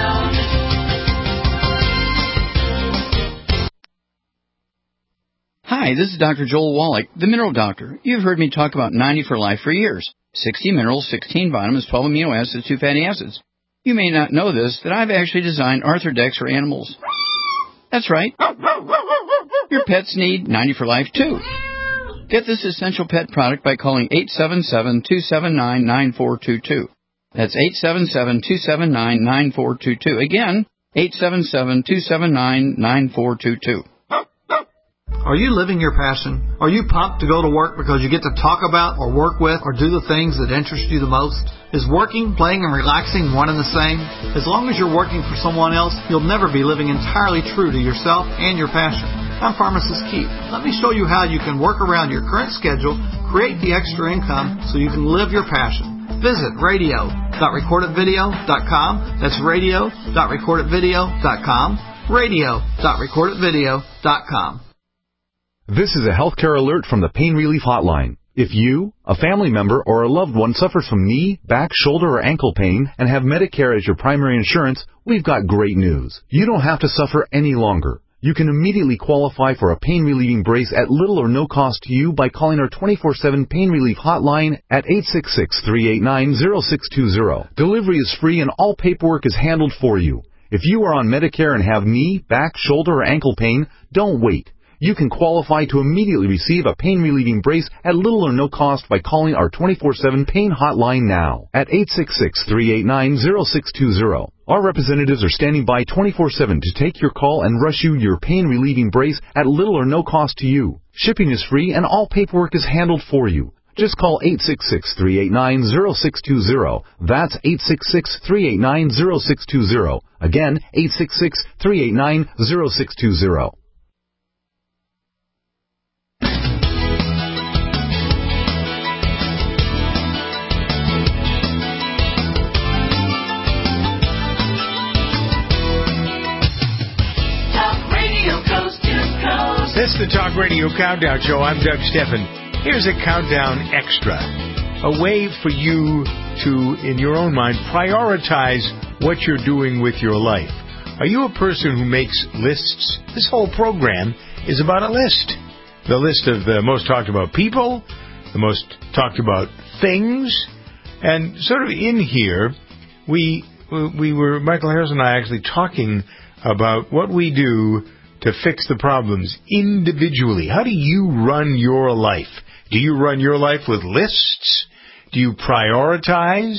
Hi, this is Doctor Joel Wallach, the Mineral Doctor. You've heard me talk about ninety for Life for years. sixty minerals, sixteen vitamins, twelve amino acids, two fatty acids. You may not know this, that I've actually designed Arthrodex for animals. That's right. Your pets need ninety for Life, too. Get this essential pet product by calling eight seven seven, two seven nine, nine four two two. That's eight seven seven, two seven nine, nine four two two. Again, eight seven seven, two seven nine, nine four two two. Are you living your passion? Are you pumped to go to work because you get to talk about or work with or do the things that interest you the most? Is working, playing, and relaxing one and the same? As long as you're working for someone else, you'll never be living entirely true to yourself and your passion. I'm Pharmacist Keith. Let me show you how you can work around your current schedule, create the extra income so you can live your passion. Visit radio dot record it video dot com. That's radio dot record it video dot com. radio dot record it video dot com. This is a healthcare alert from the Pain Relief Hotline. If you, a family member, or a loved one suffers from knee, back, shoulder, or ankle pain and have Medicare as your primary insurance, we've got great news. You don't have to suffer any longer. You can immediately qualify for a pain-relieving brace at little or no cost to you by calling our twenty-four seven Pain Relief Hotline at eight six six, three eight nine, zero six two zero. Delivery is free and all paperwork is handled for you. If you are on Medicare and have knee, back, shoulder, or ankle pain, don't wait. You can qualify to immediately receive a pain-relieving brace at little or no cost by calling our twenty-four seven Pain Hotline now at eight six six, three eight nine, zero six two zero. Our representatives are standing by twenty-four seven to take your call and rush you your pain-relieving brace at little or no cost to you. Shipping is free and all paperwork is handled for you. Just call eight six six, three eight nine, zero six two zero. That's eight six six, three eight nine, zero six two zero. Again, eight six six, three eight nine, zero six two zero. This is the Talk Radio Countdown Show. I'm Doug Steffen. Here's a Countdown Extra, a way for you to, in your own mind, prioritize what you're doing with your life. Are you a person who makes lists? This whole program is about a list. The list of the most talked about people, the most talked about things, and sort of in here, we we were, Michael Harris and I, actually talking about what we do to fix the problems individually. How do you run your life? Do you run your life with lists? Do you prioritize?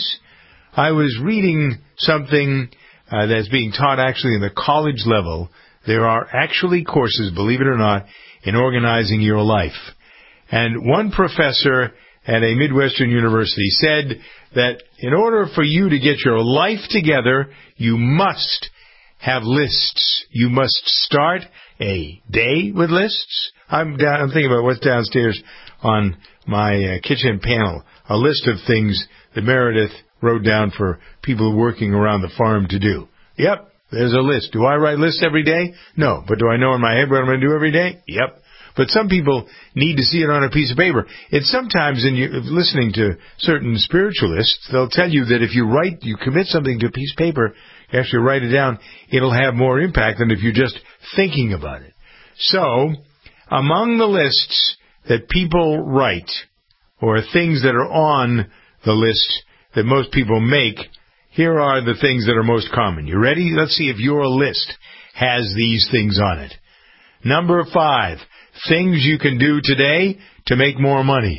I was reading something uh, that's being taught actually in the college level. There are actually courses, believe it or not, in organizing your life. And one professor at a Midwestern university said that in order for you to get your life together, you must have lists. You must start a day with lists. I'm down, I'm thinking about what's downstairs on my uh, kitchen panel, a list of things that Meredith wrote down for people working around the farm to do. Yep, there's a list. Do I write lists every day? No. But do I know in my head what I'm going to do every day? Yep. But some people need to see it on a piece of paper. It's sometimes in you, listening to certain spiritualists, they'll tell you that if you write, you commit something to a piece of paper, you actually write it down, it'll have more impact than if you're just thinking about it. So, among the lists that people write, or things that are on the list that most people make, here are the things that are most common. You ready? Let's see if your list has these things on it. Number five, things you can do today to make more money.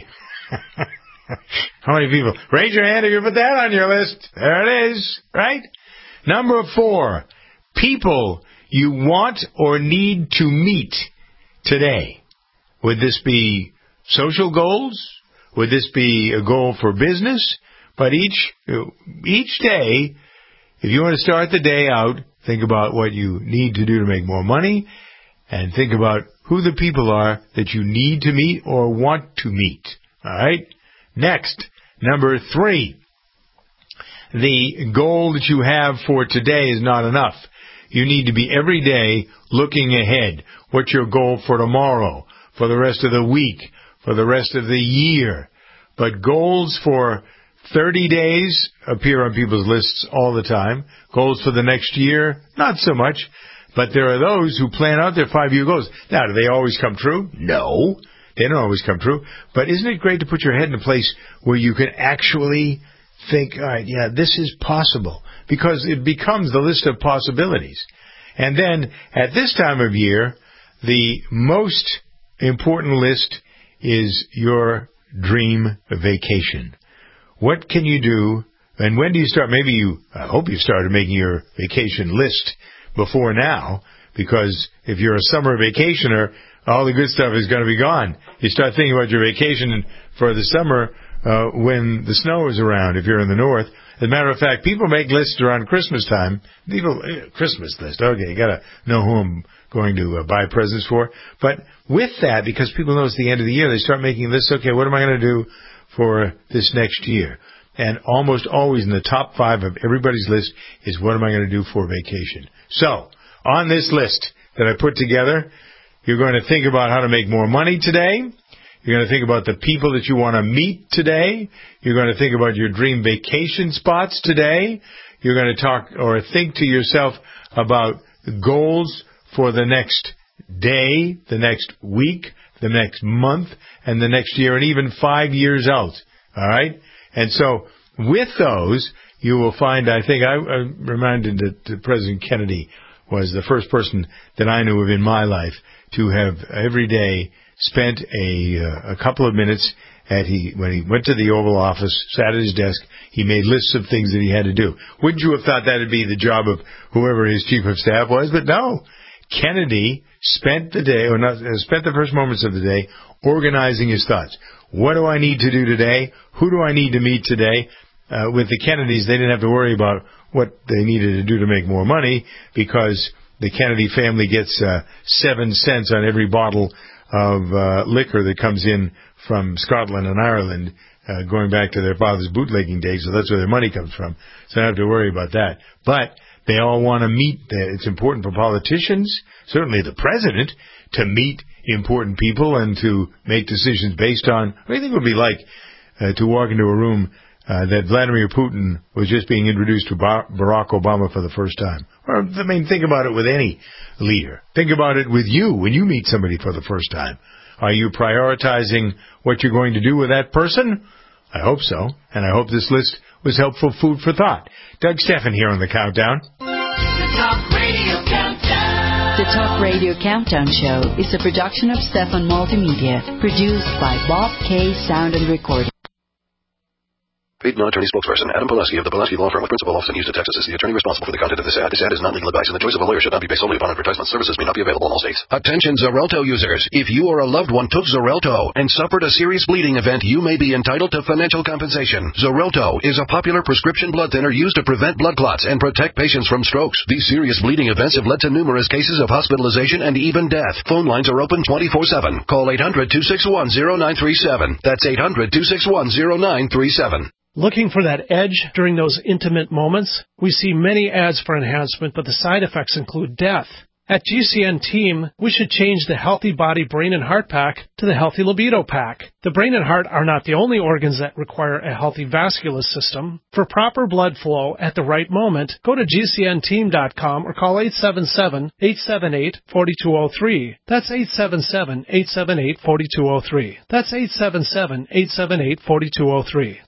How many people? Raise your hand if you put that on your list. There it is, right? Number four, people you want or need to meet today. Would this be social goals? Would this be a goal for business? But each each day, if you want to start the day out, think about what you need to do to make more money, and think about who the people are that you need to meet or want to meet. All right? Next, number three. The goal that you have for today is not enough. You need to be every day looking ahead. What's your goal for tomorrow, for the rest of the week, for the rest of the year? But goals for thirty days appear on people's lists all the time. Goals for the next year, not so much. But there are those who plan out their five-year goals. Now, do they always come true? No. They don't always come true. But isn't it great to put your head in a place where you can actually think, all right, yeah, this is possible, because it becomes the list of possibilities. And then at this time of year, the most important list is your dream vacation. What can you do, and when do you start? Maybe you, I hope you started making your vacation list before now, because if you're a summer vacationer, all the good stuff is going to be gone. You start thinking about your vacation for the summer Uh, when the snow is around, if you're in the north. As a matter of fact, people make lists around Christmas time. People, eh, Christmas list, okay, you gotta know who I'm going to uh, buy presents for. But with that, because people know it's the end of the year, they start making lists, okay, what am I gonna do for this next year? And almost always in the top five of everybody's list is, what am I gonna do for vacation? So, on this list that I put together, you're going to think about how to make more money today. You're going to think about the people that you want to meet today. You're going to think about your dream vacation spots today. You're going to talk or think to yourself about goals for the next day, the next week, the next month, and the next year, and even five years out. All right? And so with those, you will find, I think, I, I'm reminded that President Kennedy was the first person that I knew of in my life to have every day spent a uh, a couple of minutes at he when he went to the Oval Office, sat at his desk, he made lists of things that he had to do. Wouldn't you have thought that would be the job of whoever his chief of staff was? But no, Kennedy spent the day, or not, spent the first moments of the day organizing his thoughts. What do I need to do today? Who do I need to meet today? Uh, with the Kennedys, they didn't have to worry about what they needed to do to make more money, because the Kennedy family gets uh, seven cents on every bottle of uh, liquor that comes in from Scotland and Ireland, uh, going back to their father's bootlegging days, so that's where their money comes from. So I don't have to worry about that. But they all want to meet. It's important for politicians, certainly the president, to meet important people and to make decisions based on, what do you think it would be like uh, to walk into a room uh, that Vladimir Putin was just being introduced to Barack Obama for the first time? Or, I mean, think about it with any leader. Think about it with you when you meet somebody for the first time. Are you prioritizing what you're going to do with that person? I hope so. And I hope this list was helpful food for thought. Doug Steffen here on the Countdown. The Talk Radio Countdown. The Talk Radio Countdown Show is a production of Steffen Multimedia, produced by Bob K. Sound and Recording. Paid non-attorney spokesperson Adam Pulaski of the Pulaski Law Firm with principal office in Houston, Texas, is the attorney responsible for the content of this ad. This ad is not legal advice, and the choice of a lawyer should not be based solely upon advertisement. Services may not be available in all states. Attention Xarelto users. If you or a loved one took Xarelto and suffered a serious bleeding event, you may be entitled to financial compensation. Xarelto is a popular prescription blood thinner used to prevent blood clots and protect patients from strokes. These serious bleeding events have led to numerous cases of hospitalization and even death. Phone lines are open twenty-four seven. Call eight hundred, two six one, zero nine three seven. That's eight hundred, two six one, zero nine three seven. Looking for that edge during those intimate moments? We see many ads for enhancement, but the side effects include death. At G C N Team, we should change the Healthy Body, Brain, and Heart Pack to the Healthy Libido Pack. The brain and heart are not the only organs that require a healthy vascular system. For proper blood flow at the right moment, go to G C N team dot com or call eight seven seven, eight seven eight, four two zero three. That's eight seven seven, eight seven eight, four two zero three. That's eight seven seven, eight seven eight, four two zero three.